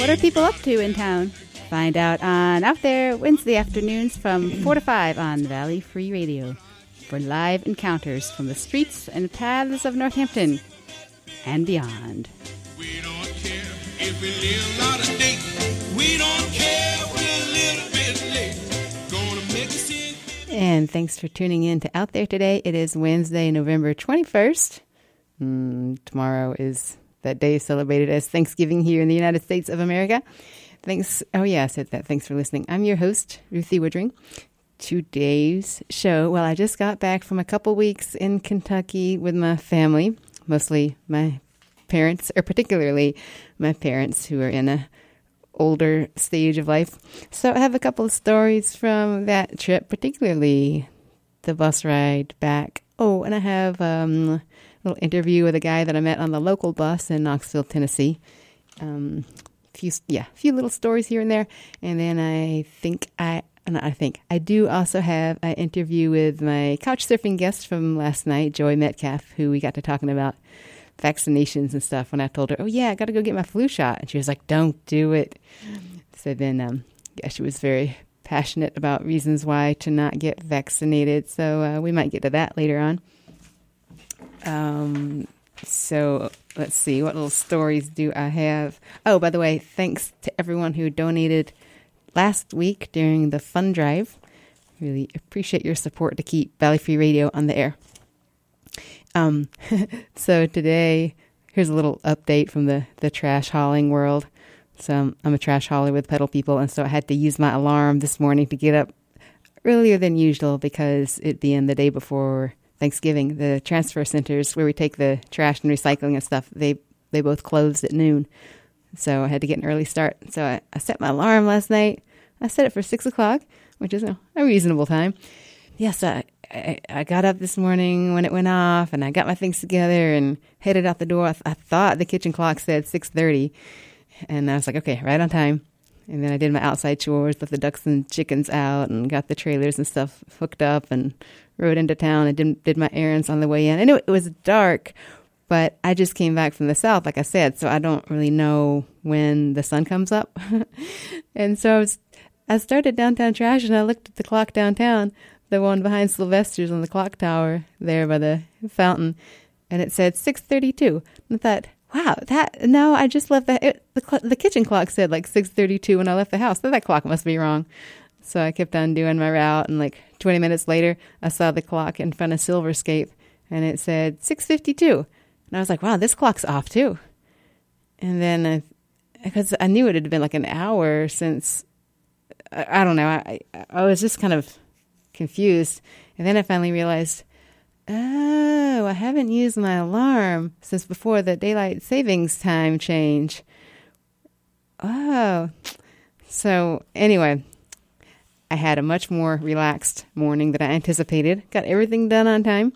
What are people up to in town? Find out on Out There Wednesday afternoons from 4 to 5 on Valley Free Radio for live encounters from the streets and paths of Northampton and beyond. We don't care if we live out of date. We don't care if we're a little bit late. Gonna make us in. And thanks for tuning in to Out There today. It is Wednesday, November 21st. Tomorrow is that day celebrated as Thanksgiving here in the United States of America. Thanks. Oh, yeah, I said that. Thanks for listening. I'm your host, Ruthie Woodring. Today's show, well, I just got back from a couple weeks in Kentucky with my family, mostly my parents, or particularly my parents who are in a older stage of life. So I have a couple of stories from that trip, particularly the bus ride back. Oh, and I have a little interview with a guy that I met on the local bus in Knoxville, Tennessee. A few little stories here and there. And then I do also have an interview with my couch surfing guest from last night, Joy Metcalf, who we got to talking about vaccinations and stuff when I told her, oh yeah, I got to go get my flu shot. And she was like, don't do it. So then, she was very passionate about reasons why to not get vaccinated. So we might get to that later on. So let's see, what little stories do I have? Oh, by the way, thanks to everyone who donated last week during the fund drive. Really appreciate your support to keep Valley Free Radio on the air. So today, here's a little update from the trash hauling world. So I'm a trash hauler with Pedal People, and so I had to use my alarm this morning to get up earlier than usual because it being the day before Thanksgiving. The transfer centers where we take the trash and recycling and stuff, they both closed at noon. So I had to get an early start. So I set my alarm last night. I set it for 6 o'clock, which is a reasonable time. Yes, I got up this morning when it went off, and I got my things together and headed out the door. I thought the kitchen clock said 6:30, and I was like, okay, right on time. And then I did my outside chores, let the ducks and chickens out, and got the trailers and stuff hooked up, and rode into town and did my errands on the way in. I knew it was dark, but I just came back from the south, like I said, so I don't really know when the sun comes up. And so I started downtown trash, and I looked at the clock downtown, the one behind Sylvester's on the clock tower there by the fountain, and it said 6:32. And I thought, wow, I just left the kitchen clock said like 6:32 when I left the house. So that clock must be wrong. So I kept on doing my route, and like 20 minutes later, I saw the clock in front of Silverscape, and it said 6:52. And I was like, wow, this clock's off too. And then, because I knew it had been like an hour since, I don't know, I was just kind of confused. And then I finally realized, oh, I haven't used my alarm since before the daylight savings time change. Oh. So anyway, I had a much more relaxed morning than I anticipated. Got everything done on time.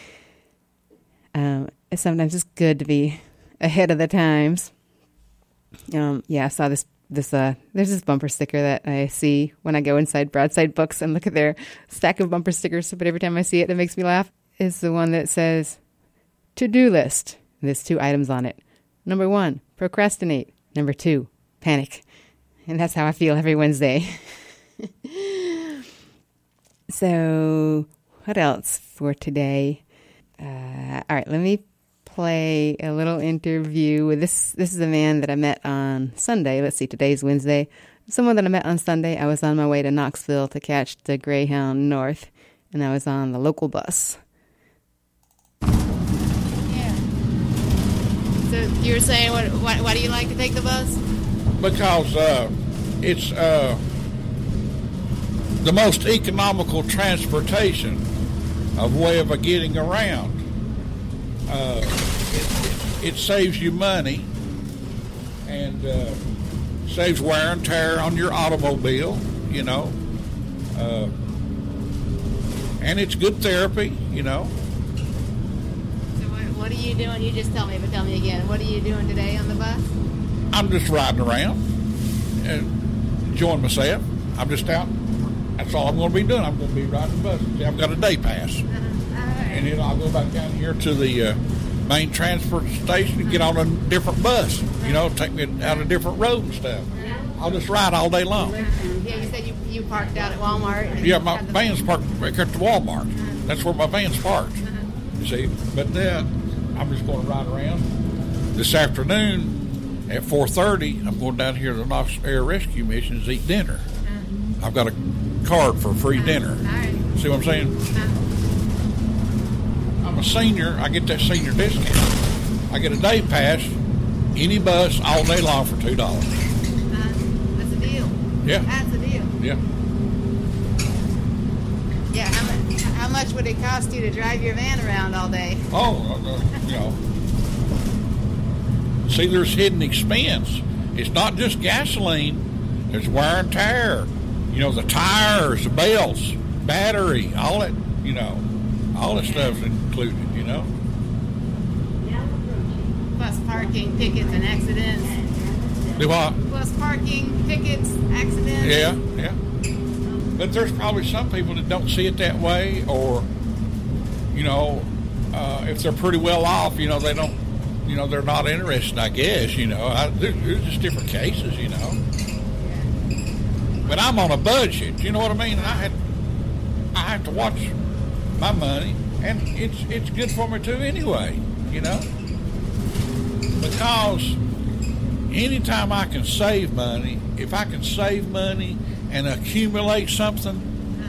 Sometimes it's good to be ahead of the times. I saw this there's this bumper sticker that I see when I go inside Broadside Books and look at their stack of bumper stickers, but every time I see it, it makes me laugh. It's the one that says, to-do list. There's 2 items on it. Number 1, procrastinate. Number 2, panic. And that's how I feel every Wednesday. So, what else for today? All right, let me play a little interview with this is a man that I met on Sunday. Let's see, today's Wednesday. Someone that I met on Sunday. I was on my way to Knoxville to catch the Greyhound North, and I was on the local bus. Yeah. So you were saying, why do you like to take the bus? Because it's the most economical transportation of way of getting around. It saves you money and saves wear and tear on your automobile, you know. And it's good therapy, you know. So what are you doing? You just tell me, but tell me again. What are you doing today on the bus? I'm just riding around and enjoying myself. I'm just out. That's all I'm going to be doing. I'm going to be riding the bus. See, I've got a day pass. All right. And then I'll go back down here to the main transport station and get on a different bus. You know, take me out a different road and stuff. I'll just ride all day long. Yeah, you said you parked out at Walmart. And Yeah, my van's parked back at the Walmart. That's where my van's parked. You see, but then I'm just going to ride around. This afternoon at 4:30, I'm going down here to the Knox Air Rescue Missions to eat dinner. I've got a card for free dinner. All right. See what I'm saying? I'm a senior. I get that senior discount. I get a day pass, any bus, all day long for $2. That's a deal. Yeah. That's a deal. Yeah. Yeah. How much would it cost you to drive your van around all day? Oh, you know. See, there's hidden expense. It's not just gasoline. There's wear and tear. You know, the tires, the belts, battery, all that, you know, all that stuff's included, you know. Plus parking, tickets, and accidents. Do what? Plus parking, tickets, accidents. Yeah. But there's probably some people that don't see it that way, or, you know, if they're pretty well off, you know, they don't, you know, they're not interested, I guess, you know. There's just different cases, you know. But I'm on a budget, you know what I mean? And I have to watch my money, and it's good for me too anyway, you know. Because anytime I can save money, if I can save money and accumulate something,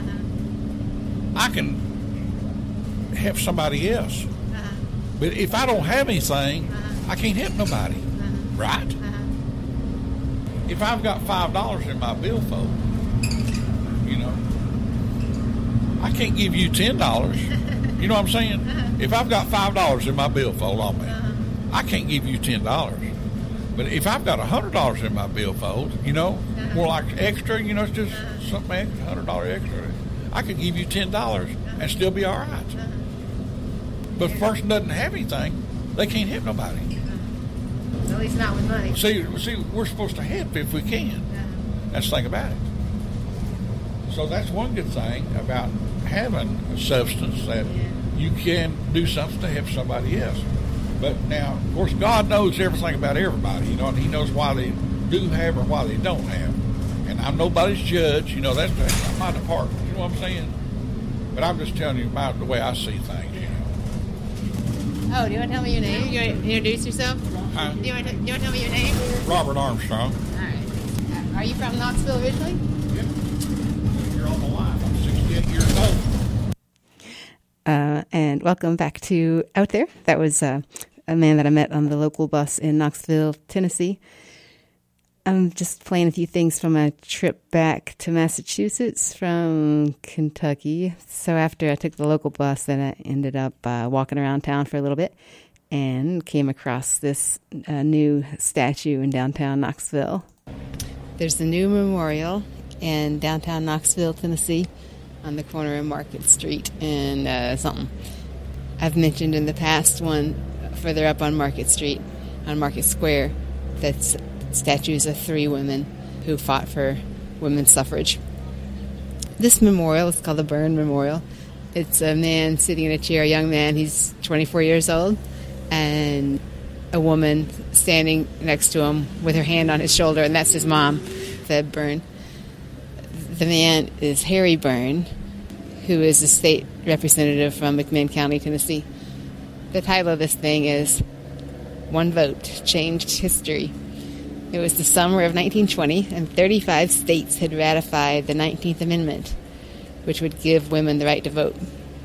I can help somebody else. But if I don't have anything, I can't help nobody, right? If I've got $5 in my billfold, you know, I can't give you $10. You know what I'm saying? If I've got $5 in my billfold on me, I can't give you $10. But if I've got $100 in my billfold, you know, more like extra, you know, it's just something extra, $100 extra, I could give you $10 and still be all right. But if a person doesn't have anything, they can't help nobody. At least not with money. See, we're supposed to help if we can. That's the thing about it. So that's one good thing about having a substance, that you can do something to help somebody else. But now, of course, God knows everything about everybody, you know, and He knows why they do have or why they don't have. And I'm nobody's judge, you know, that's not my department, you know what I'm saying? But I'm just telling you about the way I see things, you know. Oh, do you want to tell me your name? You want to introduce yourself? Huh? Do you want to tell me your name? Robert Armstrong. All right. Are you from Knoxville originally? Yep. You're on the line. I'm 68 years old. And welcome back to Out There. That was a man that I met on the local bus in Knoxville, Tennessee. I'm just playing a few things from a trip back to Massachusetts from Kentucky. So after I took the local bus, then I ended up walking around town for a little bit and came across this new statue in downtown Knoxville. There's the new memorial in downtown Knoxville, Tennessee, on the corner of Market Street and something. I've mentioned in the past one further up on Market Street, on Market Square, that's statues of 3 women who fought for women's suffrage. This memorial is called the Byrne Memorial. It's a man sitting in a chair, a young man, he's 24 years old, and a woman standing next to him with her hand on his shoulder, and that's his mom, Feb Byrne. The man is Harry Byrne, who is a state representative from McMinn County, Tennessee. The title of this thing is One Vote Changed History. It was the summer of 1920, and 35 states had ratified the 19th Amendment, which would give women the right to vote.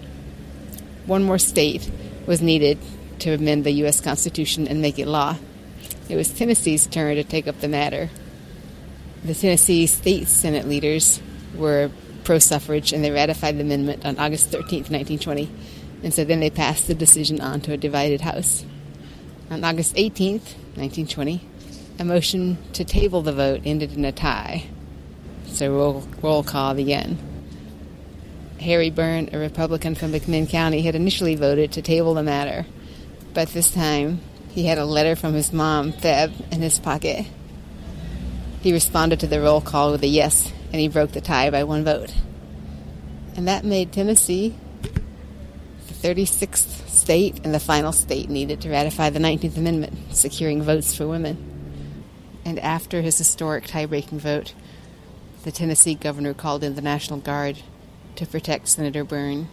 One more state was needed to amend the U.S. Constitution and make it law. It was Tennessee's turn to take up the matter. The Tennessee State Senate leaders were pro-suffrage, and they ratified the amendment on August 13th, 1920. And so then they passed the decision on to a divided House. On August 18th, 1920, a motion to table the vote ended in a tie. So roll call again. Harry Byrne, a Republican from McMinn County, had initially voted to table the matter, but this time he had a letter from his mom, Feb, in his pocket. He responded to the roll call with a yes, and he broke the tie by 1 vote. And that made Tennessee the 36th state and the final state needed to ratify the 19th Amendment, securing votes for women. And after his historic tie-breaking vote, the Tennessee governor called in the National Guard to protect Senator Byrne.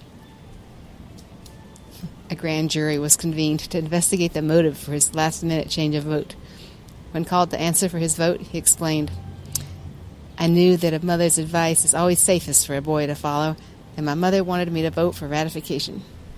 A grand jury was convened to investigate the motive for his last-minute change of vote. When called to answer for his vote, he explained, "I knew that a mother's advice is always safest for a boy to follow, and my mother wanted me to vote for ratification."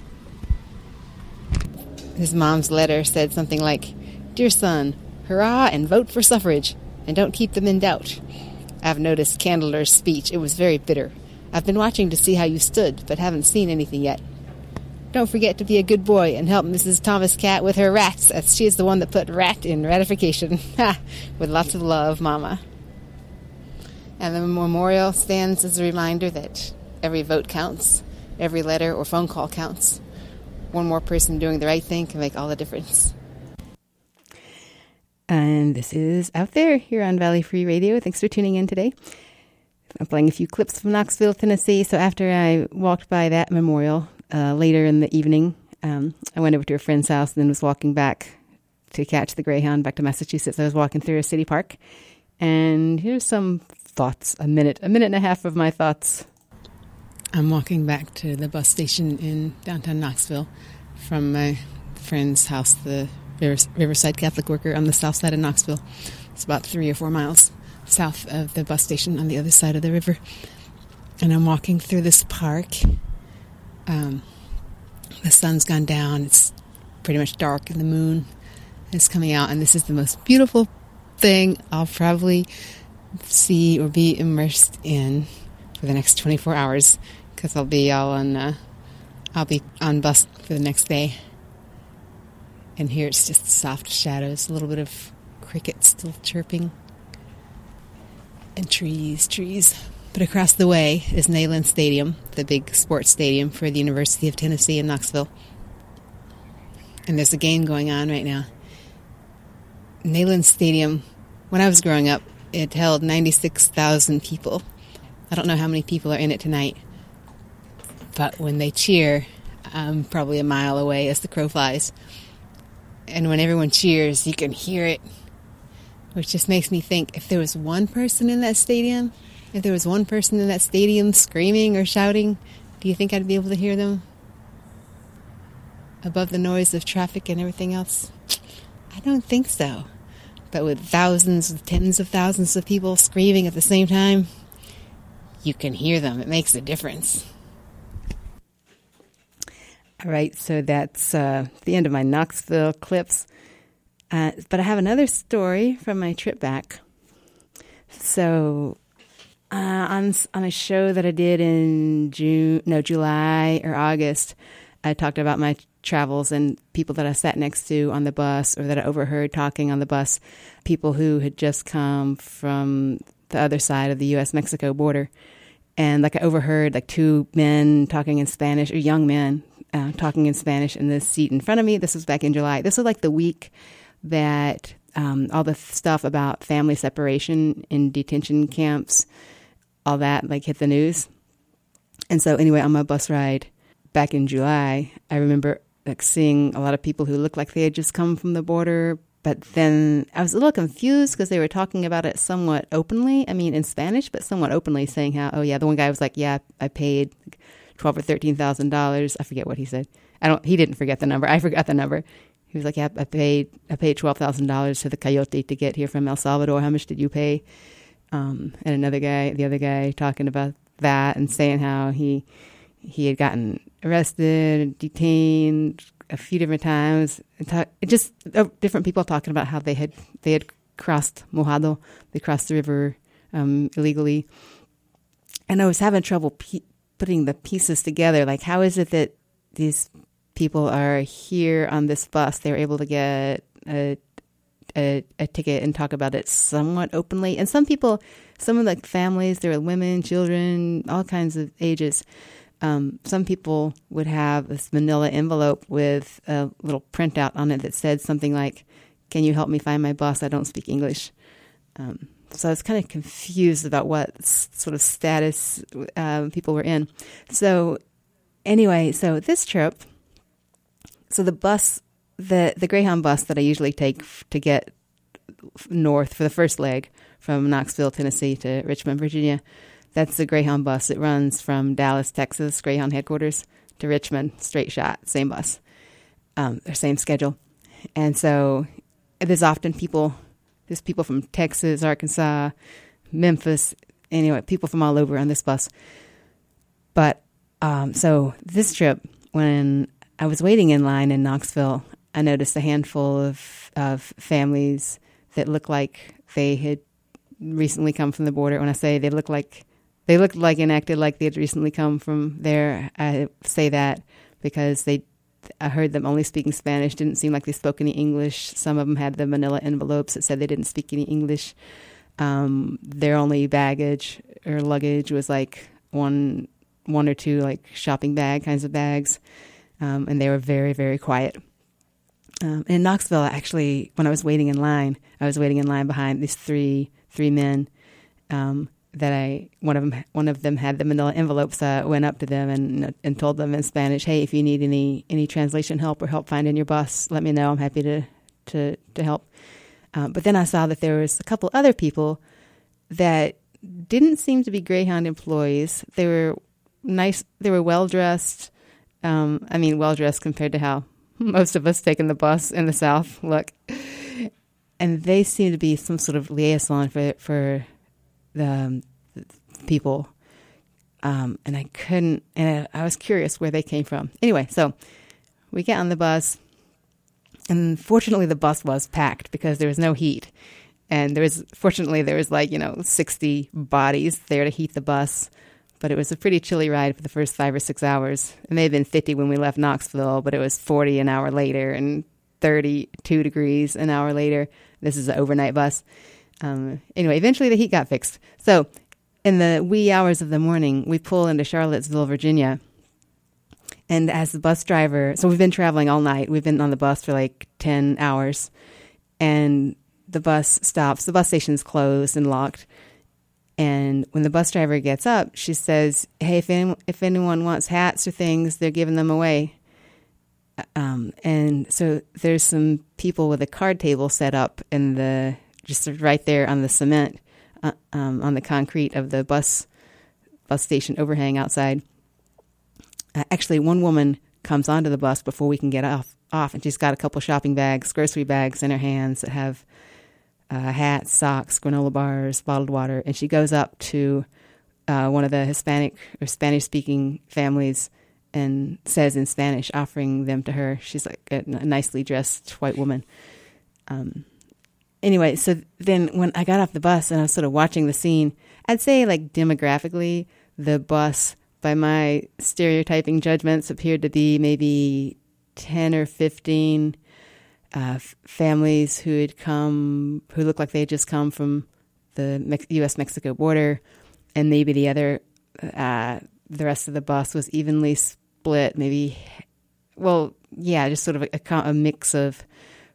His mom's letter said something like, "Dear son, hurrah and vote for suffrage, and don't keep them in doubt. I've noticed Candler's speech. It was very bitter. I've been watching to see how you stood, but haven't seen anything yet. Don't forget to be a good boy and help Mrs. Thomas Cat with her rats, as she is the one that put rat in ratification. Ha! With lots of love, Mama." And the memorial stands as a reminder that every vote counts, every letter or phone call counts. One more person doing the right thing can make all the difference. And this is Out There here on Valley Free Radio. Thanks for tuning in today. I'm playing a few clips from Knoxville, Tennessee. So after I walked by that memorial later in the evening, I went over to a friend's house and then was walking back to catch the Greyhound back to Massachusetts. I was walking through a city park. And here's some thoughts, a minute and a half of my thoughts. I'm walking back to the bus station in downtown Knoxville from my friend's house, the Riverside Catholic worker on the south side of Knoxville. It's about 3 or 4 miles south of the bus station on the other side of the river. And I'm walking through this park. The sun's gone down. It's pretty much dark, and the moon is coming out. And this is the most beautiful thing I'll probably see or be immersed in for the next 24 hours, because I'll be on bus for the next day. And here it's just soft shadows, a little bit of crickets still chirping, and trees. But across the way is Neyland Stadium, the big sports stadium for the University of Tennessee in Knoxville. And there's a game going on right now. Neyland Stadium, when I was growing up, it held 96,000 people. I don't know how many people are in it tonight. But when they cheer, I'm probably a mile away as the crow flies. And when everyone cheers, you can hear it. Which just makes me think, if there was one person in that stadium screaming or shouting, do you think I'd be able to hear them above the noise of traffic and everything else? I don't think so. But with tens of thousands of people screaming at the same time, you can hear them. It makes a difference. All right, so that's the end of my Knoxville clips. But I have another story from my trip back. So on a show that I did in July or August, I talked about my travels and people that I sat next to on the bus, or that I overheard talking on the bus, people who had just come from the other side of the U.S.-Mexico border. And like I overheard like 2 men talking in Spanish, or young men talking in Spanish in the seat in front of me. This was back in July. This was like the week that all the stuff about family separation in detention camps, all that like hit the news. And so anyway, on my bus ride back in July, I remember like seeing a lot of people who looked like they had just come from the border. But then I was a little confused because they were talking about it somewhat openly. I mean, in Spanish, but somewhat openly, saying how, oh yeah, the one guy was like, yeah, I paid $12,000 or $13,000. I forget what he said. He didn't forget the number. I forgot the number. He was like, yeah, I paid $12,000 to the Coyote to get here from El Salvador. How much did you pay? And the other guy talking about that and saying how he had gotten arrested, detained a few different times. Different people talking about how they had crossed Mojado. They crossed the river illegally. And I was having trouble putting the pieces together. Like, how is it that these people are here on this bus? They were able to get a ticket and talk about it somewhat openly. And some of the families, there were women, children, all kinds of ages. Some people would have this manila envelope with a little printout on it that said something like, "Can you help me find my bus? I don't speak English." So I was kind of confused about what sort of status people were in. So Anyway, so this trip, so the bus, the Greyhound bus that I usually take to get north for the first leg from Knoxville, Tennessee to Richmond, Virginia, that's the Greyhound bus. It runs from Dallas, Texas, Greyhound headquarters, to Richmond, straight shot, same bus, or same schedule. And so there's people from Texas, Arkansas, Memphis, anyway, people from all over on this bus. But so this trip, when I was waiting in line in Knoxville, I noticed a handful of families that looked like they had recently come from the border. When I say they looked like and acted like they had recently come from there, I say that because I heard them only speaking Spanish. Didn't seem like they spoke any English. Some of them had the manila envelopes that said they didn't speak any English. Their only baggage or luggage was like one or two like shopping bag kinds of bags. And they were very, very quiet. In Knoxville, actually, when I was waiting in line behind these three men. One of them had the manila envelopes. So I went up to them and told them in Spanish, "Hey, if you need any translation help or help finding your bus, let me know. I'm happy to help." But then I saw that there was a couple other people that didn't seem to be Greyhound employees. They were nice. They were well dressed. Well dressed compared to how most of us taking the bus in the South look. And they seemed to be some sort of liaison for the people. And I was curious where they came from. Anyway, so we get on the bus, and fortunately the bus was packed because there was no heat. And there was 60 bodies there to heat the bus. But it was a pretty chilly ride for the first 5 or 6 hours. It may have been 50 when we left Knoxville, but it was 40 an hour later and 32 degrees an hour later. This is an overnight bus. Anyway, eventually the heat got fixed. So in the wee hours of the morning, we pull into Charlottesville, Virginia. And as the bus driver, so we've been traveling all night. We've been on the bus for like 10 hours. And the bus stops. The bus station's closed and locked. And when the bus driver gets up, she says, "Hey, if anyone wants hats or things, they're giving them away." And so there's some people with a card table set up just right there on the cement, on the concrete of the bus station overhang outside. Actually, one woman comes onto the bus before we can get off, and she's got a couple shopping bags, grocery bags in her hands that have hats, socks, granola bars, bottled water, and she goes up to one of the Hispanic or Spanish-speaking families and says in Spanish, offering them to her. She's like a nicely dressed white woman. Anyway, so then when I got off the bus and I was sort of watching the scene, I'd say like demographically, the bus, by my stereotyping judgments, appeared to be maybe 10 or 15 families who looked like they had just come from the U.S.-Mexico border, and maybe the rest of the bus was evenly split. Maybe, just sort of a mix of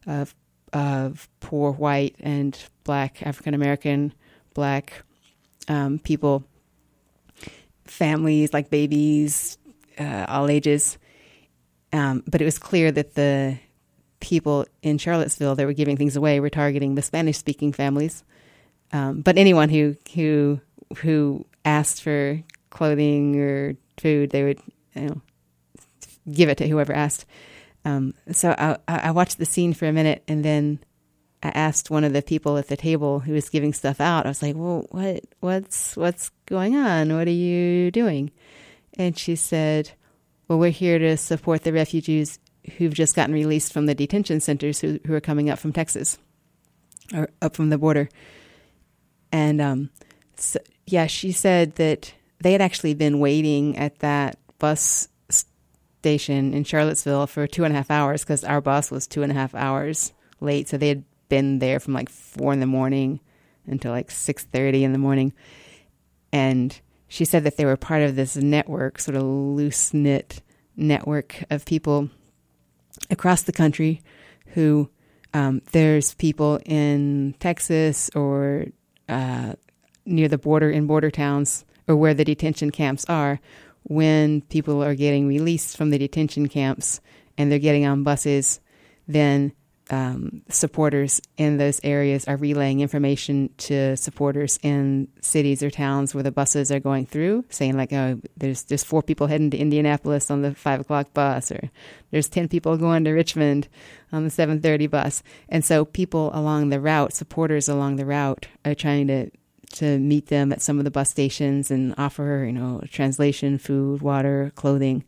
poor white and black African American black people, families like babies, all ages. But it was clear that the people in Charlottesville that were giving things away were targeting the Spanish-speaking families. But anyone who asked for clothing or food, they would give it to whoever asked. So I watched the scene for a minute, and then I asked one of the people at the table who was giving stuff out. I was like, "Well, what's going on? What are you doing?" And she said, "Well, we're here to support the refugees who've just gotten released from the detention centers who are coming up from Texas or up from the border." And she said that they had actually been waiting at that bus station in Charlottesville for 2.5 hours because our bus was 2.5 hours late. So they had been there from like 4 a.m. until like 6:30 in the morning. And she said that they were part of this network, sort of loose-knit network of people across the country who there's people in Texas or near the border, in border towns, or where the detention camps are, when people are getting released from the detention camps and they're getting on buses, then supporters in those areas are relaying information to supporters in cities or towns where the buses are going through, saying like, oh, there's 4 people heading to Indianapolis on the 5 o'clock bus, or there's 10 people going to Richmond on the 7:30 bus. And so people along the route, supporters along the route, are trying to meet them at some of the bus stations and offer, translation, food, water, clothing.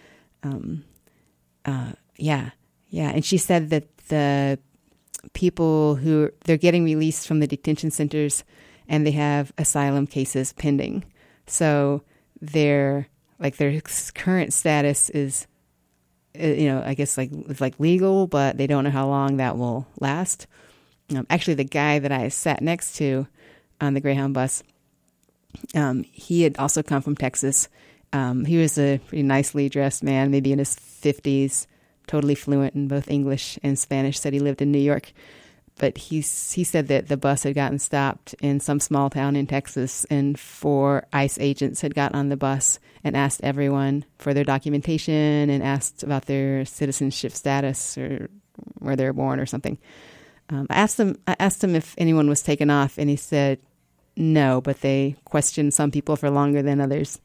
Yeah. And she said that the people they're getting released from the detention centers and they have asylum cases pending. So their current status is, I guess it's like legal, but they don't know how long that will last. Actually, the guy that I sat next to on the Greyhound bus, he had also come from Texas. He was a pretty nicely dressed man, maybe in his 50s, totally fluent in both English and Spanish, said he lived in New York. But he said that the bus had gotten stopped in some small town in Texas, and 4 ICE agents had got on the bus and asked everyone for their documentation and asked about their citizenship status or where they were born or something. I asked him if anyone was taken off, and he said no, but they questioned some people for longer than others.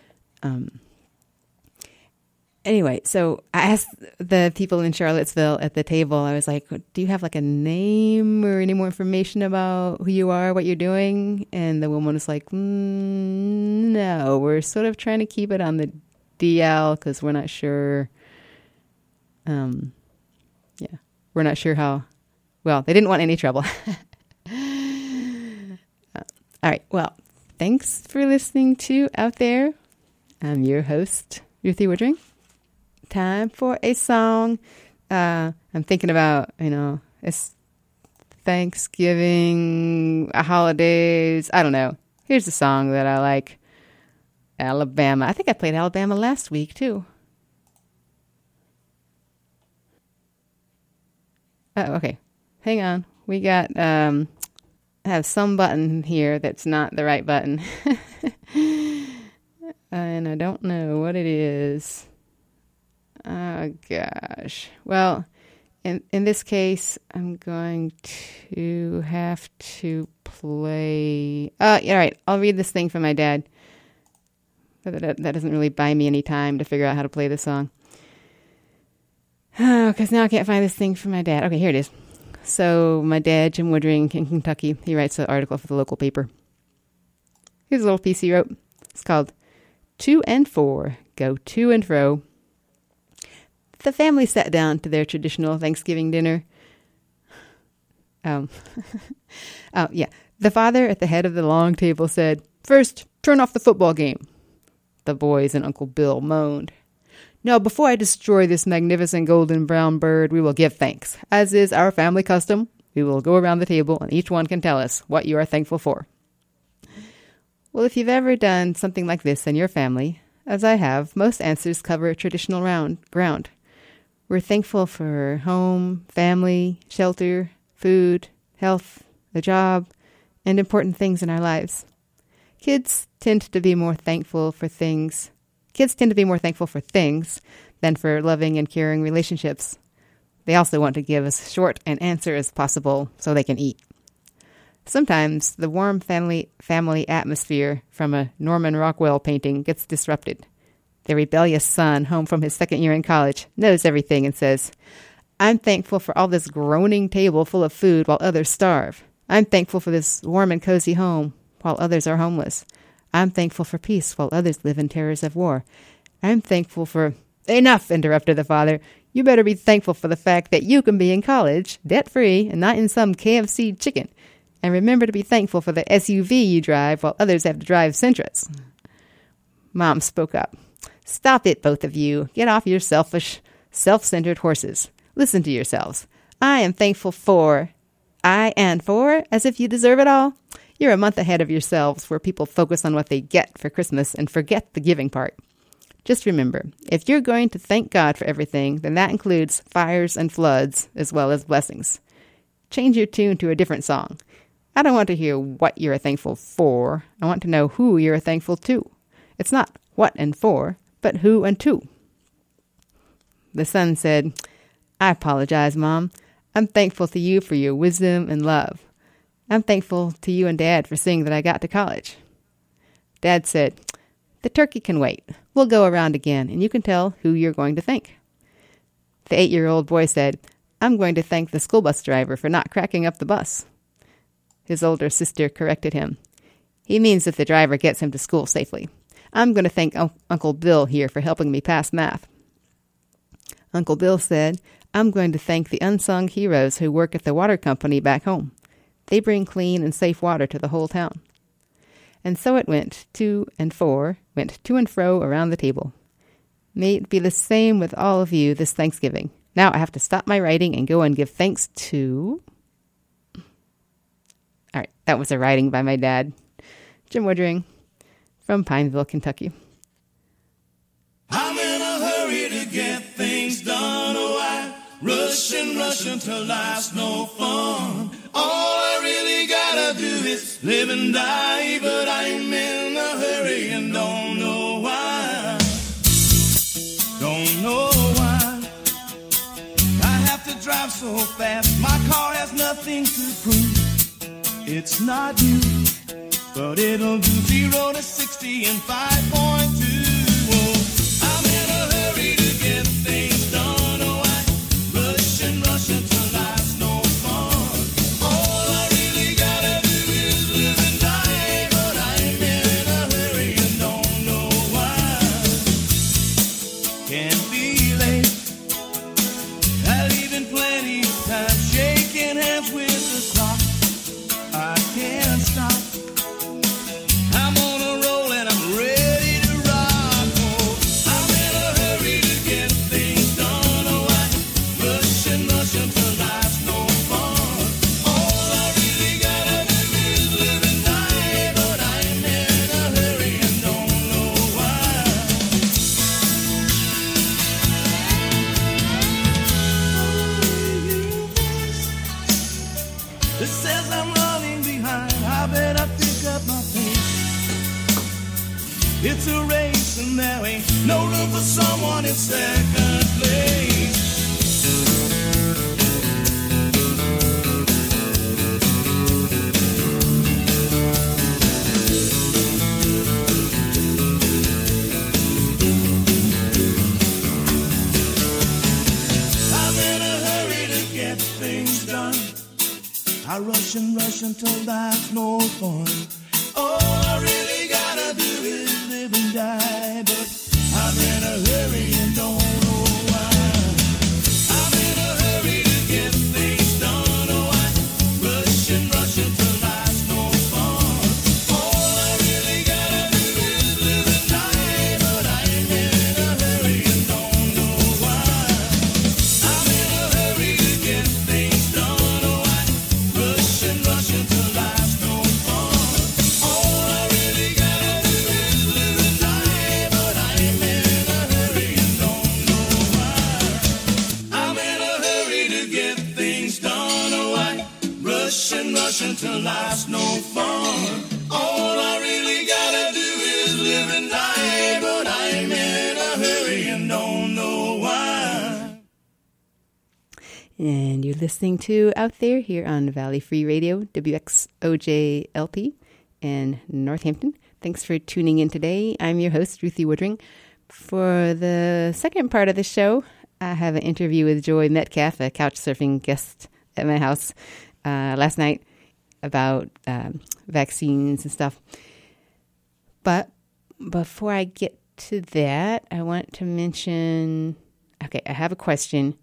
Anyway, so I asked the people in Charlottesville at the table, I was like, do you have like a name or any more information about who you are, what you're doing? And the woman was like, no, we're sort of trying to keep it on the DL because we're not sure. We're not sure how. Well, they didn't want any trouble. All right. Well, thanks for listening to Out There. I'm your host, Ruthie Woodring. Time for a song. I'm thinking about, it's Thanksgiving, holidays. I don't know. Here's a song that I like. Alabama. I think I played Alabama last week, too. Oh, okay. Hang on. We got, I have some button here that's not the right button. And I don't know what it is. Oh, gosh. Well, in this case, I'm going to have to play... all right. I'll read this thing from my dad. But that doesn't really buy me any time to figure out how to play this song. Oh, because now I can't find this thing from my dad. Okay, here it is. So my dad, Jim Woodring in Kentucky, he writes an article for the local paper. Here's a little piece he wrote. It's called 2 and 4 Go To and Fro. The family sat down to their traditional Thanksgiving dinner. The father at the head of the long table said, "First, turn off the football game." The boys and Uncle Bill moaned. "Now, before I destroy this magnificent golden brown bird, we will give thanks. As is our family custom, we will go around the table and each one can tell us what you are thankful for." Well, if you've ever done something like this in your family, as I have, most answers cover traditional ground. We're thankful for home, family, shelter, food, health, a job, and important things in our lives. Kids tend to be more thankful for things than for loving and caring relationships. They also want to give as short an answer as possible so they can eat. Sometimes the warm family atmosphere from a Norman Rockwell painting gets disrupted. The rebellious son, home from his second year in college, knows everything and says, "I'm thankful for all this groaning table full of food while others starve. I'm thankful for this warm and cozy home while others are homeless. I'm thankful for peace while others live in terrors of war. I'm thankful for..." "Enough," interrupted the father. "You better be thankful for the fact that you can be in college, debt-free, and not in some KFC chicken. And remember to be thankful for the SUV you drive while others have to drive Sentras." Mom spoke up. "Stop it, both of you. Get off your selfish, self-centered horses. Listen to yourselves. I am thankful for... as if you deserve it all. You're a month ahead of yourselves where people focus on what they get for Christmas and forget the giving part. Just remember, if you're going to thank God for everything, then that includes fires and floods as well as blessings. Change your tune to a different song. I don't want to hear what you're thankful for. I want to know who you're thankful to. It's not What and for, but who and to? The son said, I apologize, Mom. I'm thankful to you for your wisdom and love. I'm thankful to you and Dad for seeing that I got to college. Dad said, the turkey can wait. We'll go around again, and you can tell who you're going to thank. The 8-year-old boy said, I'm going to thank the school bus driver for not cracking up the bus. His older sister corrected him. He means if the driver gets him to school safely. I'm going to thank Uncle Bill here for helping me pass math. Uncle Bill said, I'm going to thank the unsung heroes who work at the water company back home. They bring clean and safe water to the whole town. And so it went to and fro around the table. May it be the same with all of you this Thanksgiving. Now I have to stop my writing and go and give thanks to... All right, that was a writing by my dad, Jim Woodring, from Pineville, Kentucky. I'm in a hurry to get things done. Oh, I rush until life's no fun. All I really gotta do is live and die, but I'm in a hurry and don't know why. Don't know why. I have to drive so fast. My car has nothing to prove. It's not new, but it'll do 0 to 60 in 5.2. I'm in a hurry to get things done. Oh, I rush until life's no fun. All I really gotta do is live and die, but I'm in a hurry and don't know why. Can't be late. I leave in plenty of time, shaking hands with the clock. I can't stop. I'm on a roll and I'm ready to rock. Oh, I'm in a hurry to get things done. Oh, I rush until life's no fun. All I really gotta do is live and die, but I'm in a hurry and don't know why. It says I'm running behind. I better pick up my pace. It's a race and there ain't no room for someone in second place. I'm in a hurry to get things done. I rush until there's no fun. All I really gotta do is live and die, but I'm in a hurry and don't know why. I'm in a hurry to get things done. Oh, I rush until there's no fun. All I really gotta do is live and die, but I'm in a hurry and don't know why. I'm in a hurry to get things done. Oh, I rush until life's no fun. All I really gotta do is live and die, but I'm in a hurry and don't know why. I'm in a hurry to get things done. Oh, I rush until life's no fun. All I really gotta do is live and die, but I'm in a hurry and don't know why. And you're listening to Out There here on Valley Free Radio, WXOJ-LP in Northampton. Thanks for tuning in today. I'm your host, Ruthie Woodring. For the second part of the show, I have an interview with Joy Metcalf, a couch surfing guest at my house last night about vaccines and stuff. But before I get to that, I want to mention, okay, I have a question.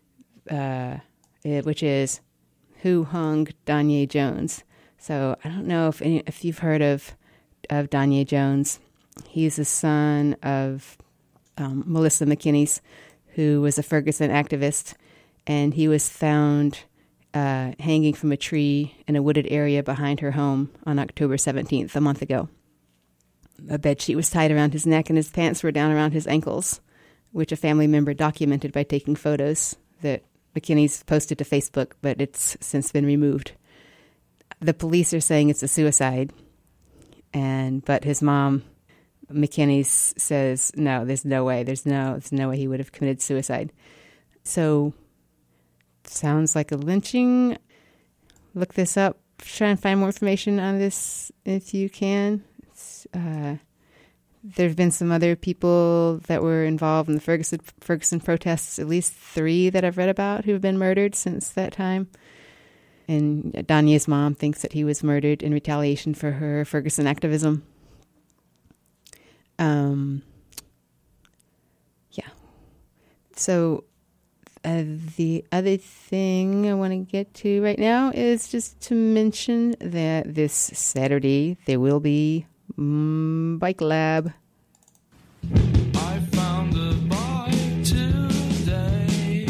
Which is who hung Danye Jones. So I don't know if you've heard of Danye Jones. He's the son of Melissa McKinney's, who was a Ferguson activist, and he was found hanging from a tree in a wooded area behind her home on October 17th, a month ago. A bedsheet was tied around his neck and his pants were down around his ankles, which a family member documented by taking photos that McKinney's posted to Facebook, but it's since been removed. The police are saying it's a suicide, but his mom McKinney says, no, there's no way. There's no way he would have committed suicide. So, sounds like a lynching. Look this up. Try and find more information on this if you can. There have been some other people that were involved in the Ferguson protests, at least 3 that I've read about, who have been murdered since that time. And Danya's mom thinks that he was murdered in retaliation for her Ferguson activism. Yeah. So the other thing I want to get to right now is just to mention that this Saturday there will be Bike Lab. I found a bike today.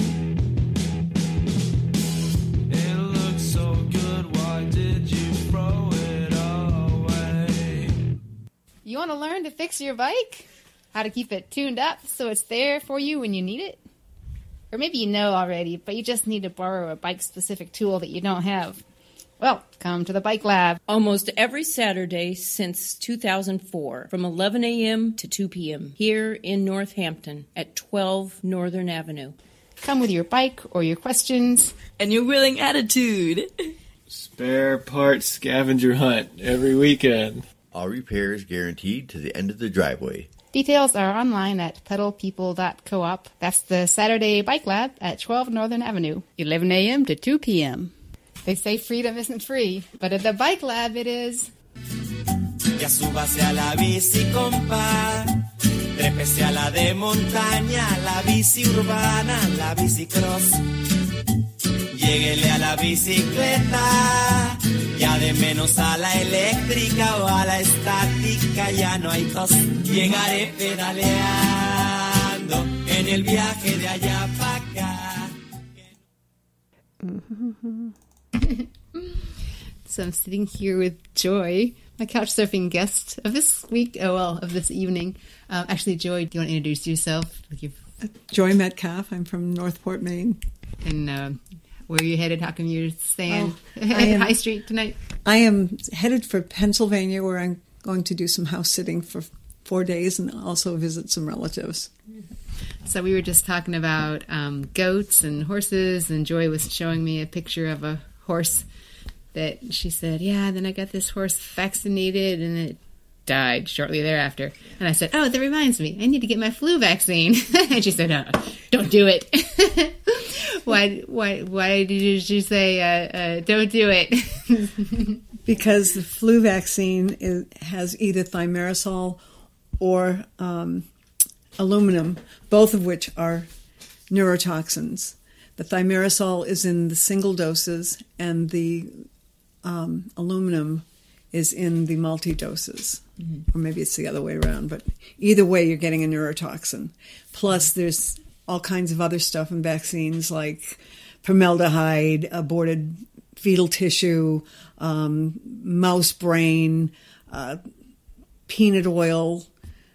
It looks so good, why did you throw it away? You want to learn to fix your bike? How to keep it tuned up so it's there for you when you need it? Or maybe you know already, but you just need to borrow a bike-specific tool that you don't have. Well, come to the Bike Lab. Almost every Saturday since 2004, from 11 a.m. to 2 p.m., here in Northampton at 12 Northern Avenue. Come with your bike or your questions. And your willing attitude. Spare parts scavenger hunt every weekend. All repairs guaranteed to the end of the driveway. Details are online at pedalpeople.coop. That's the Saturday Bike Lab at 12 Northern Avenue. 11 a.m. to 2 p.m. They say freedom isn't free, but at the Bike Lab it is. Ya súbase a la bici, compa. Trépese a la de montaña, la bici urbana, la bici cross. Lléguele a la bicicleta, ya de menos a la eléctrica o a la estática, ya no hay tos. Llegaré pedaleando en el viaje de allá para acá. So I'm sitting here with Joy, my couch surfing guest of this week, of this evening. Actually, Joy, do you want to introduce yourself? Joy Metcalf. I'm from Northport, Maine. And where are you headed? How come you're staying at High Street tonight? I am headed for Pennsylvania, where I'm going to do some house sitting for 4 days and also visit some relatives. So we were just talking about goats and horses, and Joy was showing me a picture of a horse that she said, yeah, then I got this horse vaccinated and it died shortly thereafter. And I said, oh, that reminds me, I need to get my flu vaccine. And she said, no, don't do it. Why did you say don't do it? Because the flu vaccine has either thimerosal or aluminum, both of which are neurotoxins. The thimerosal is in the single doses, and the aluminum is in the multi-doses. Mm-hmm. Or maybe it's the other way around, but either way you're getting a neurotoxin. Plus there's all kinds of other stuff in vaccines like formaldehyde, aborted fetal tissue, mouse brain, peanut oil,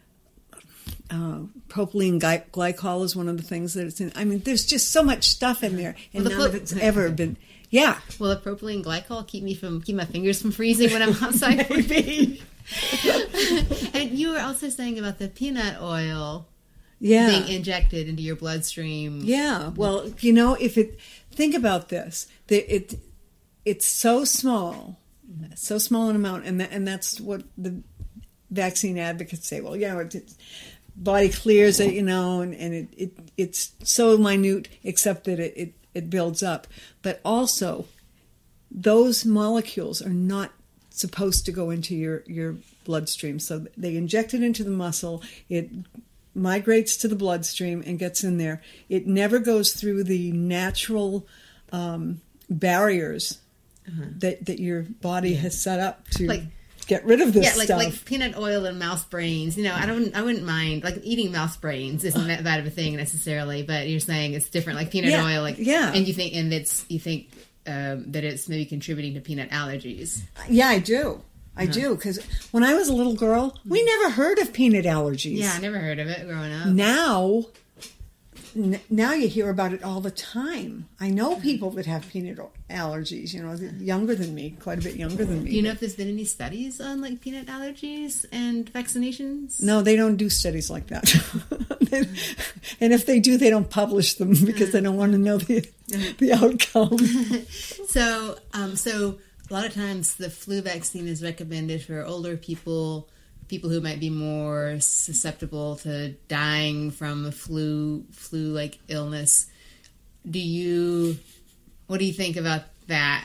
propylene glycol is one of the things that it's in. I mean, there's just so much stuff in there, and none of it's ever been... Yeah. Will the propylene glycol keep my fingers from freezing when I'm outside? Maybe. And you were also saying about the peanut oil being injected into your bloodstream. Yeah. Well, think about this. It's so small an amount, and that's what the vaccine advocates say. Well, it's body clears it, and it's so minute, except that it builds up. But also, those molecules are not supposed to go into your bloodstream. So they inject it into the muscle. It migrates to the bloodstream and gets in there. It never goes through the natural barriers that your body has set up to get rid of this stuff. Like peanut oil and mouse brains. I wouldn't mind, like, eating mouse brains isn't that bad of a thing necessarily, but you're saying it's different, like peanut oil, and you think that it's maybe contributing to peanut allergies. Yeah, I do. I do, because when I was a little girl, we never heard of peanut allergies. Yeah, I never heard of it growing up. Now, now you hear about it all the time. I know people that have peanut allergies, younger than me, quite a bit younger than me. Do you know if there's been any studies on like peanut allergies and vaccinations? No, they don't do studies like that. And if they do, they don't publish them because they don't want to know the outcome. So a lot of times the flu vaccine is recommended for older people who might be more susceptible to dying from a flu-like illness. What do you think about that?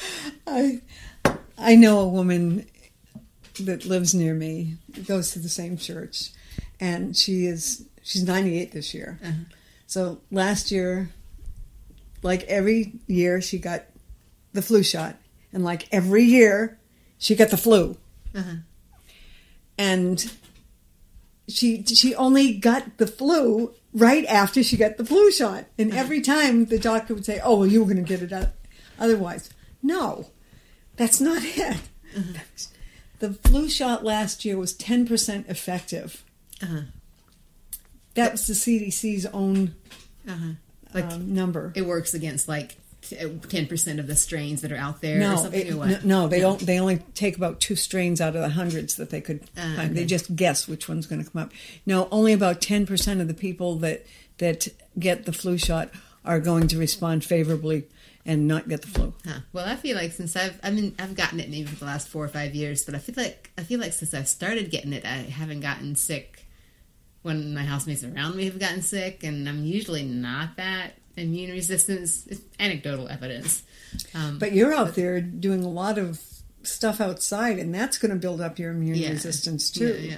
I know a woman that lives near me, goes to the same church, and she's 98 this year. Uh-huh. So last year, like every year, she got the flu shot, and like every year, she got the flu. Uh-huh. And she only got the flu right after she got the flu shot. And every time the doctor would say, oh, well, you were going to get it otherwise. No, that's not it. Uh-huh. The flu shot last year was 10% effective. Uh-huh. That was the CDC's own number. It works against like 10% of the strains that are out there or something? They only take about 2 strains out of the hundreds that they could find. Okay. They just guess which one's going to come up. No, only about 10% of the people that get the flu shot are going to respond favorably and not get the flu. Huh. Well, I feel like since I've gotten it maybe for the last 4 or 5 years, but I feel like since I've started getting it, I haven't gotten sick when my housemates around me have gotten sick, and I'm usually not that immune resistance. It's anecdotal evidence. But you're out there doing a lot of stuff outside, and that's going to build up your immune resistance too.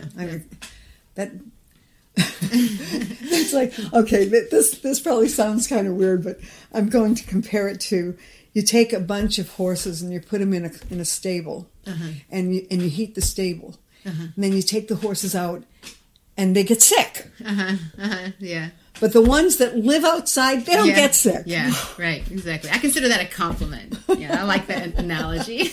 It's like, okay, this probably sounds kind of weird, but I'm going to compare it to, you take a bunch of horses and you put them in a stable, and you heat the stable, and then you take the horses out and they get sick. Yeah. But the ones that live outside, they don't get sick. Yeah, right, exactly. I consider that a compliment. Yeah, I like that analogy.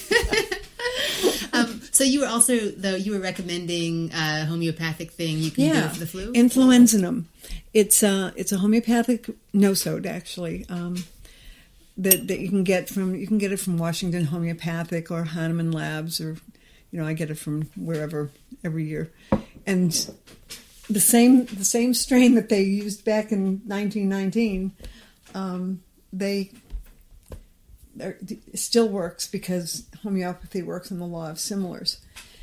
So you were also, though, you were recommending a homeopathic thing you can do for the flu? Influenzinum. It's a homeopathic nosode, actually, that you can get it from Washington Homeopathic or Hahnemann Labs, or I get it from wherever every year. And the same strain that they used back in 1919, it still works because homeopathy works on the law of similars.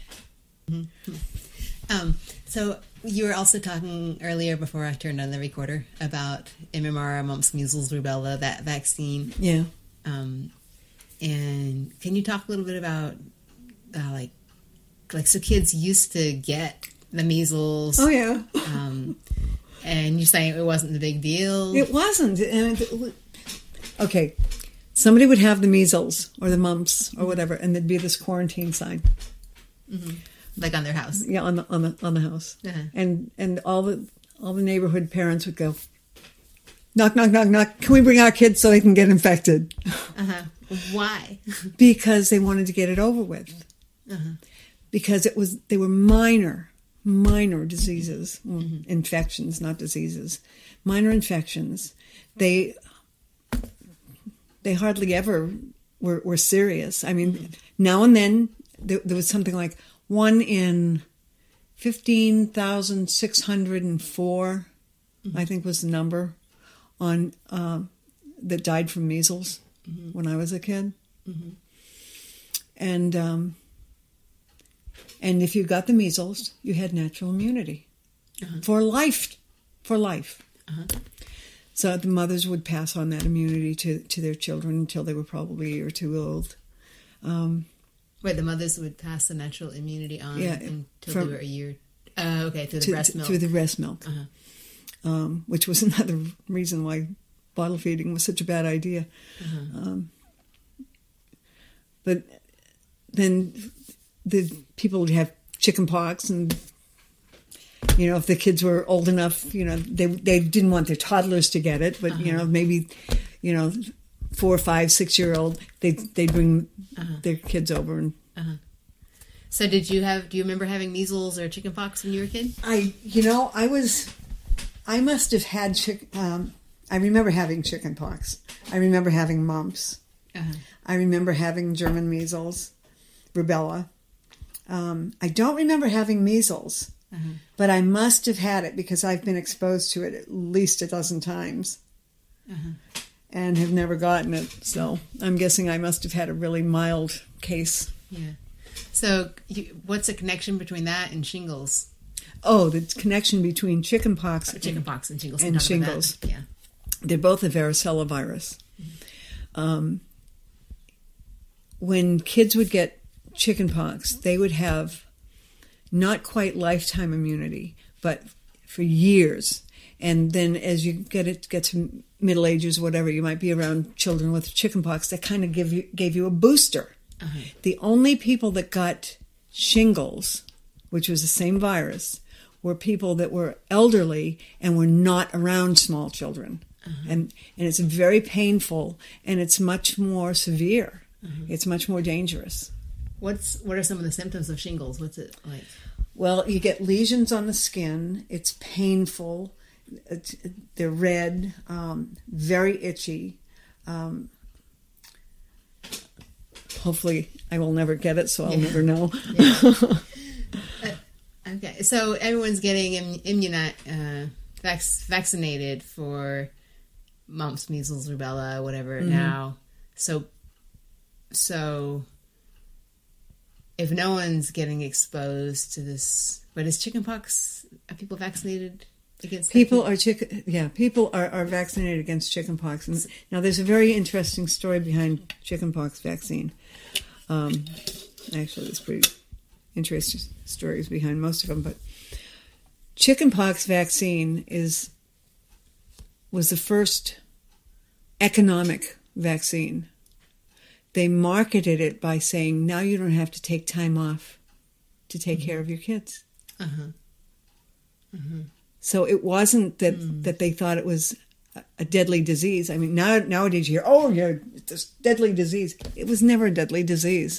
Mm-hmm. So you were also talking earlier before I turned on the recorder about MMR, mumps, measles, rubella, that vaccine. Yeah. And can you talk a little bit about so kids used to get the measles? Oh yeah. And you're saying it wasn't a big deal? It wasn't. Okay. Somebody would have the measles or the mumps or whatever, and there'd be this quarantine sign, like on their house. Yeah, on the house, and all the neighborhood parents would go, knock, knock, knock, knock. Can we bring our kids so they can get infected? Why? Because they wanted to get it over with. Because they were minor diseases, infections, not diseases, minor infections. They hardly ever were serious. I mean, now and then there was something like 1 in 15,604, I think was the number, on that died from measles when I was a kid. And if you got the measles, you had natural immunity for life. So the mothers would pass on that immunity to their children until they were probably a year or two old. Wait, the mothers would pass the natural immunity on until they were a year? Through the breast milk. Through the breast milk, which was another reason why bottle feeding was such a bad idea. But then the people would have chicken pox, and if the kids were old enough, they didn't want their toddlers to get it, but maybe 4, 5, 6-year-old, they'd bring their kids over and. So do you remember having measles or chicken pox when you were a kid? I was I must have had I remember having chicken pox. I remember having mumps. Uh-huh. I remember having German measles, rubella. I don't remember having measles, but I must have had it because I've been exposed to it at least a dozen times and have never gotten it. So I'm guessing I must have had a really mild case. Yeah. So what's the connection between that and shingles? Oh, the connection between chickenpox and shingles. And shingles. Yeah. They're both a varicella virus. When kids would get chickenpox, they would have not quite lifetime immunity, but for years. And then as you get to middle ages, whatever, you might be around children with chickenpox, that kind of gave you a booster. The only people that got shingles, which was the same virus, were people that were elderly and were not around small children. And it's very painful, and it's much more severe. It's much more dangerous. What are some of the symptoms of shingles? What's it like? Well, you get lesions on the skin. It's painful. They're red, very itchy. Hopefully, I will never get it, so I'll never know. Okay, so everyone's getting vaccinated for mumps, measles, rubella, whatever now. So if no one's getting exposed to this, but is chickenpox? Are people vaccinated against? People are vaccinated against chickenpox. And now there's a very interesting story behind chickenpox vaccine. Actually, there's pretty interesting stories behind most of them, but chickenpox vaccine was the first economic vaccine. They marketed it by saying, now you don't have to take time off to take care of your kids. So it wasn't that they thought it was a deadly disease. I mean, nowadays you hear, it's this deadly disease. It was never a deadly disease.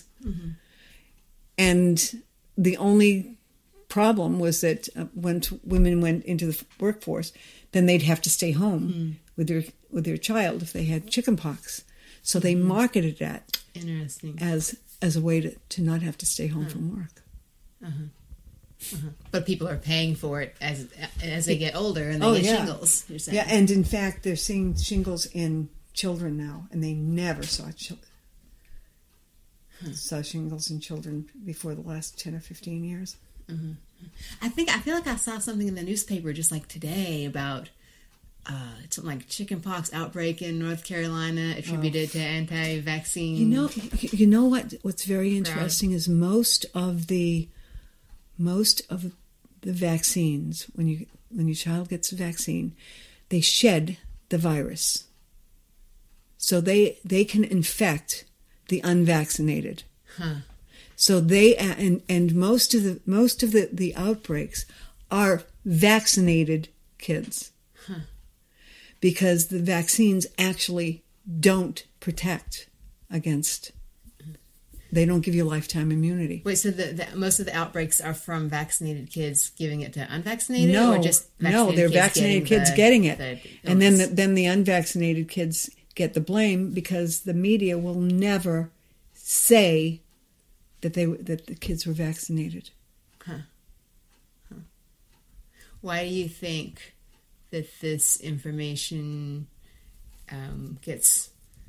And the only problem was that when women went into the workforce, then they'd have to stay home with their child if they had chickenpox. So they marketed that as a way to not have to stay home from work. But people are paying for it as they get older and they get shingles. You're saying. Yeah, and in fact, they're seeing shingles in children now, and they never saw shingles in children before the last 10 or 15 years. I feel like I saw something in the newspaper just like today about something like chickenpox outbreak in North Carolina attributed to anti-vaccine. You know what's very interesting is most of the vaccines, when your child gets a vaccine, they shed the virus, so they can infect the unvaccinated. So they and most of the outbreaks are vaccinated kids. Because the vaccines actually don't protect against, they don't give you lifetime immunity. Wait, so most of the outbreaks are from vaccinated kids giving it to unvaccinated? No, or just they're vaccinated kids getting it. And then the unvaccinated kids get the blame because the media will never say that the kids were vaccinated. Why do you think that this information gets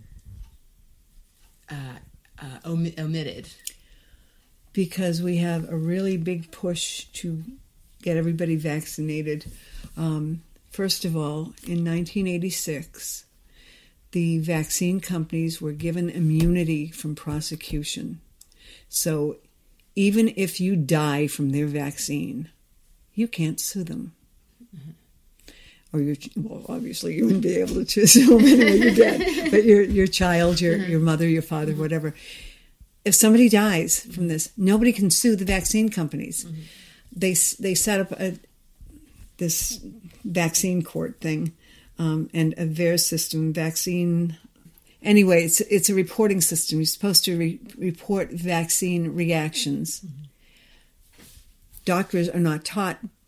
omitted? Because we have a really big push to get everybody vaccinated. First of all, in 1986, the vaccine companies were given immunity from prosecution. So even if you die from their vaccine, you can't sue them. Or obviously you wouldn't be able to sue them anyway, you're dead. But your child, your mother, your father, whatever. If somebody dies from this, nobody can sue the vaccine companies. They set up this vaccine court thing and a VAERS system, vaccine. Anyway, it's a reporting system. You're supposed to report vaccine reactions. Doctors are not taught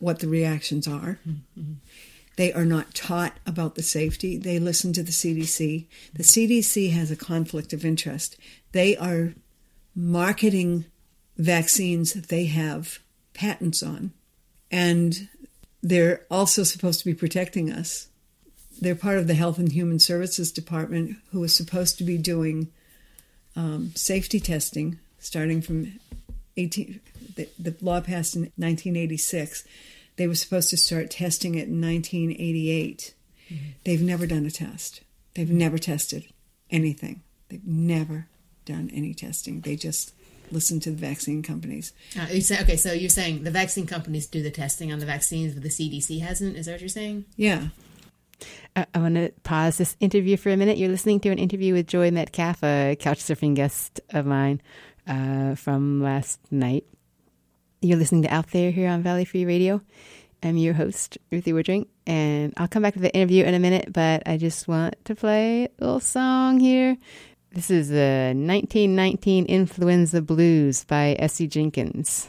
what the reactions are. Mm-hmm. They are not taught about the safety. They listen to the CDC. The CDC has a conflict of interest. They are marketing vaccines that they have patents on. And they're also supposed to be protecting us. They're part of the Health and Human Services Department, who is supposed to be doing safety testing starting from the law passed in 1986. They were supposed to start testing it in 1988. Mm-hmm. They've never done a test. They've never tested anything. They've never done any testing. They just listen to the vaccine companies. Okay, so you're saying the vaccine companies do the testing on the vaccines, but the CDC hasn't? Is that what you're saying? Yeah. I want to pause this interview for a minute. You're listening to an interview with Joy Metcalf, a couchsurfing guest of mine from last night. You're listening to Out There here on Valley Free Radio. I'm your host, Ruthie Woodring, and I'll come back to the interview in a minute, but I just want to play a little song here. This is the 1919 Influenza Blues by Essie Jenkins.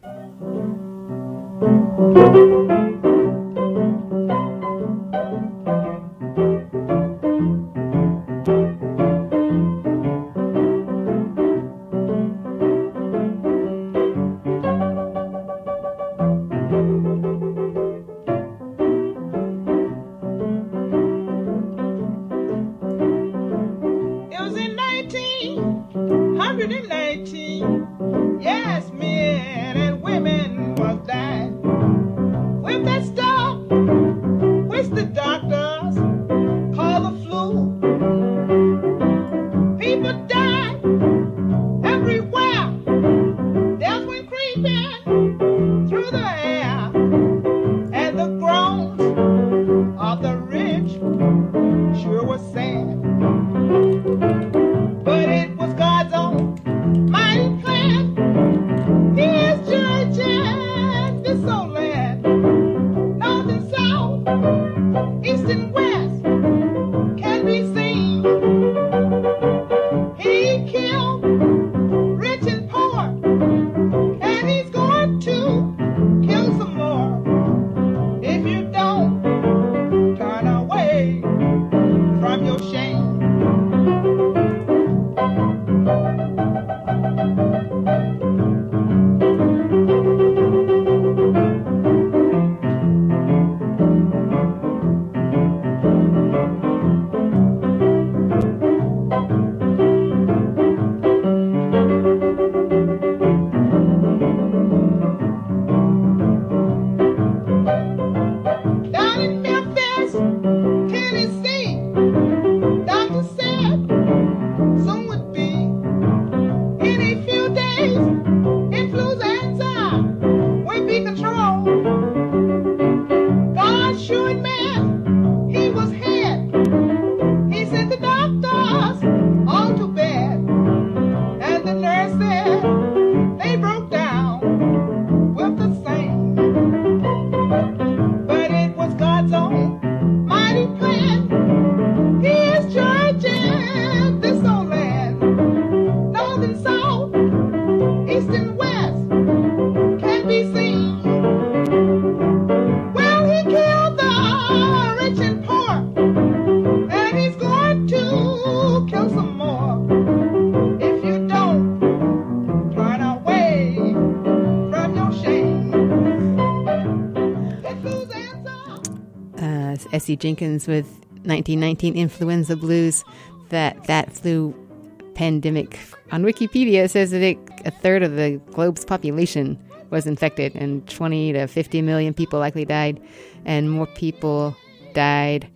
Essie Jenkins with 1919 Influenza Blues. That flu pandemic on Wikipedia says that a third of the globe's population was infected and 20 to 50 million people likely died, and more people died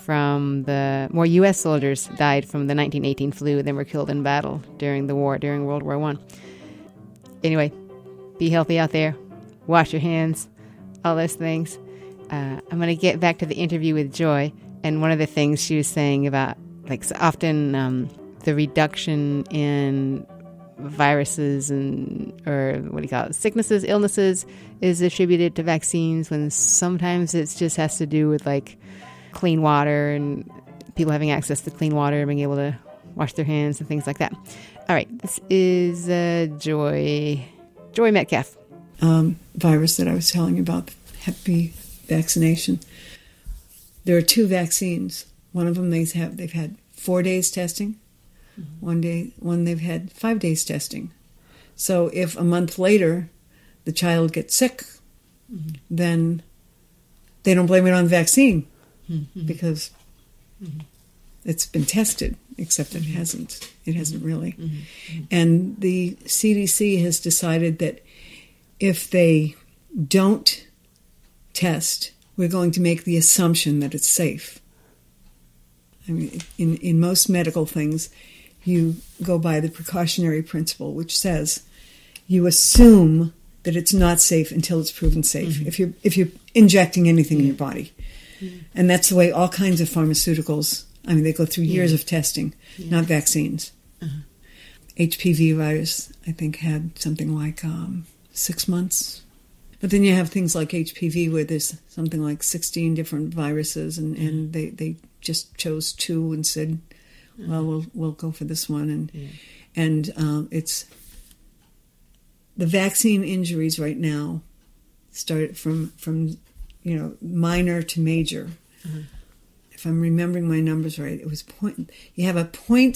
more U.S. soldiers died from the 1918 flu than were killed in battle during World War I. Anyway, be healthy out there. Wash your hands. All those things. I'm going to get back to the interview with Joy, and one of the things she was saying about, like, so often the reduction in viruses sicknesses, illnesses is attributed to vaccines, when sometimes it just has to do with, like, clean water and people having access to clean water and being able to wash their hands and things like that. All right, this is Joy Metcalf. Virus that I was telling you about Hep B vaccination. There are 2 vaccines. One of them they've had 4 days testing. One they've had 5 days testing. So if a month later the child gets sick, then they don't blame it on the vaccine because it's been tested, except it hasn't. It hasn't really. And the CDC has decided that if they don't test, we're going to make the assumption that it's safe. I mean, in most medical things, you go by the precautionary principle, which says you assume that it's not safe until it's proven safe. If you're injecting anything in your body, and that's the way all kinds of pharmaceuticals. I mean, they go through years of testing, not vaccines. HPV virus, I think, had something like 6 months. But then you have things like HPV where there's something like 16 different viruses, and they just chose 2 and said, well, we'll go for this one. And it's the vaccine injuries right now start from minor to major. If I'm remembering my numbers right, it was you have a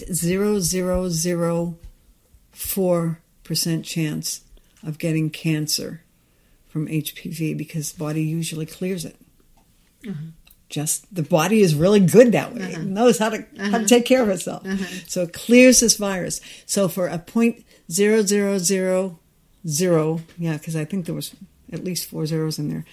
0.0004% chance of getting cancer from HPV because the body usually clears it. Just the body is really good that way. It knows how to take care of itself. So it clears this virus. So for a 0.0000, because I think there was at least 4 zeros in there,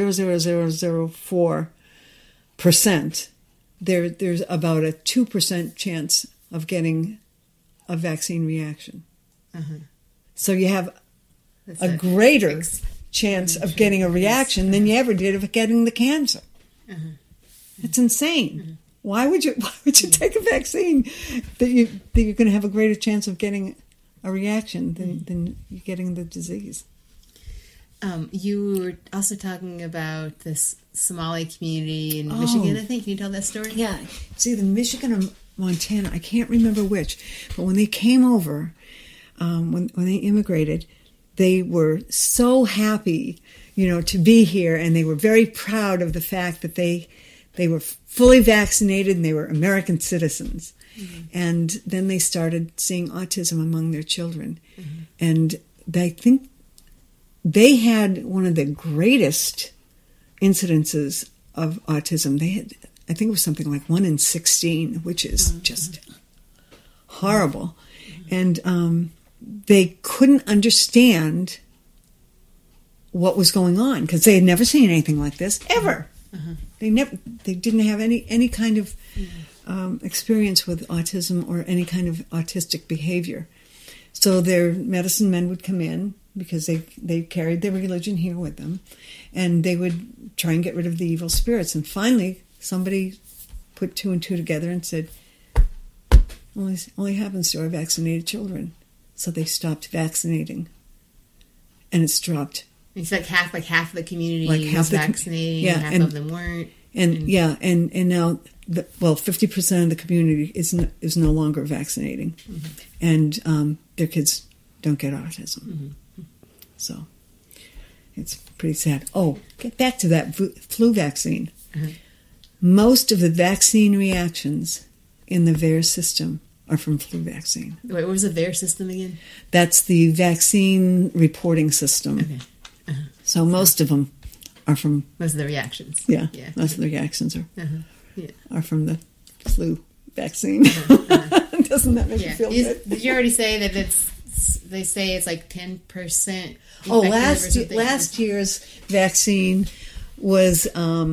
0.00004%, there's about a 2% chance of getting a vaccine reaction. So you have a greater chance of getting a reaction than you ever did of getting the cancer. It's insane. Why would you take a vaccine that you're going to have a greater chance of getting a reaction than you getting the disease? You were also talking about this Somali community in Michigan, I think. Can you tell that story? Yeah. It's either Michigan or Montana. I can't remember which. But when they came over, when they immigrated, they were so happy, to be here, and they were very proud of the fact that they were fully vaccinated and they were American citizens. And then they started seeing autism among their children. And I think they had one of the greatest incidences of autism. They had, I think it was something like 1 in 16, which is just horrible. And they couldn't understand what was going on because they had never seen anything like this ever. They didn't have any kind of experience with autism or any kind of autistic behavior. So their medicine men would come in because they carried their religion here with them, and they would try and get rid of the evil spirits. And finally, somebody put 2 and 2 together and said, only happens to our vaccinated children. So they stopped vaccinating, and it's dropped. It's like half of the community was vaccinating, and half of them weren't. And now, 50% of the community is no longer vaccinating, and their kids don't get autism. So it's pretty sad. Oh, get back to that flu vaccine. Most of the vaccine reactions in the VAERS system are from flu vaccine. Wait, what was the VAERS system again? That's the vaccine reporting system. Okay. So most of them are from... Most of the reactions. Yeah. Most of the reactions are from the flu vaccine. Doesn't that make you feel good? Did you already say that they say it's like 10%? Oh, last year's vaccine was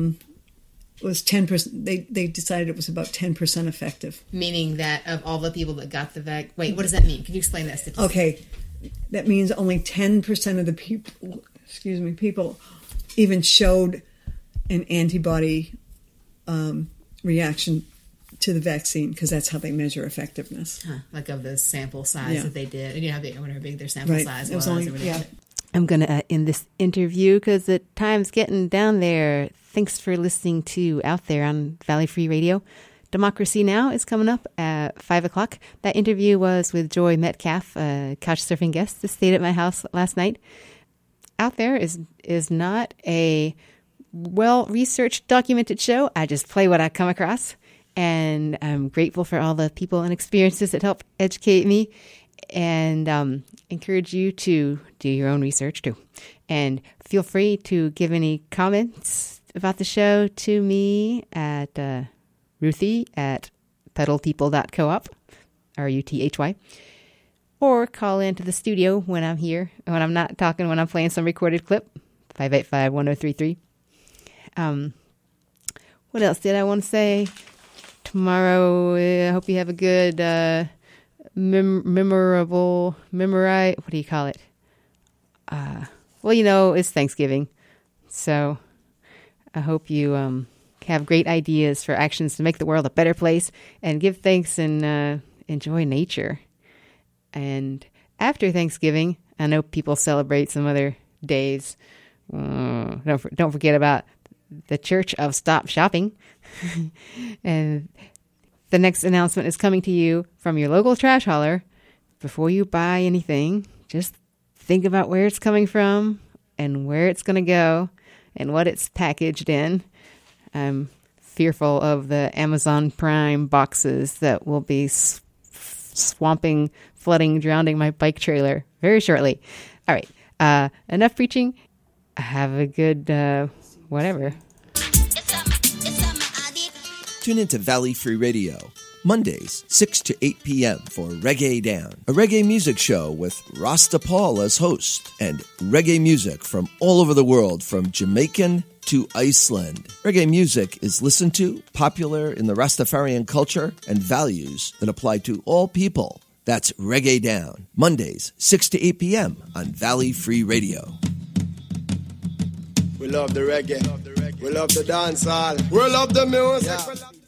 10%. They decided it was about 10% effective. Meaning that of all the people that got the vaccine... Wait, what does that mean? Can you explain that statistic? Okay. That means only 10% of the people even showed an antibody reaction to the vaccine, because that's how they measure effectiveness. Like of the sample size that they did. And I wonder how big their sample size was. I'm going to end this interview because the time's getting down there. Thanks for listening to Out There on Valley Free Radio. Democracy Now! Is coming up at 5 o'clock. That interview was with Joy Metcalf, a couch surfing guest that stayed at my house last night. out there is not a well-researched, documented show. I just play what I come across, and I'm grateful for all the people and experiences that help educate me, and encourage you to do your own research too. And feel free to give any comments about the show to me at Ruthie at pedalpeople.coop, RUTHY, or call into the studio when I'm here, when I'm not talking, when I'm playing some recorded clip, 585-1033. What else did I want to say? Tomorrow, I hope you have a good, what do you call it? Well, it's Thanksgiving. So I hope you have great ideas for actions to make the world a better place, and give thanks and enjoy nature. And after Thanksgiving, I know people celebrate some other days. Don't forget about the Church of Stop Shopping. And the next announcement is coming to you from your local trash hauler. Before you buy anything, just think about where it's coming from and where it's going to go and what it's packaged in. I'm fearful of the Amazon Prime boxes that will be swamping, flooding, drowning my bike trailer very shortly. All right. Enough preaching. Have a good whatever. Tune into Valley Free Radio, Mondays, 6 to 8 p.m. for Reggae Down, a reggae music show with Rasta Paul as host, and reggae music from all over the world, from Jamaican to Iceland. Reggae music is listened to, popular in the Rastafarian culture, and values that apply to all people. That's Reggae Down, Mondays, 6 to 8 p.m. on Valley Free Radio. We love the reggae. We love the dancehall. We love the music. Yeah.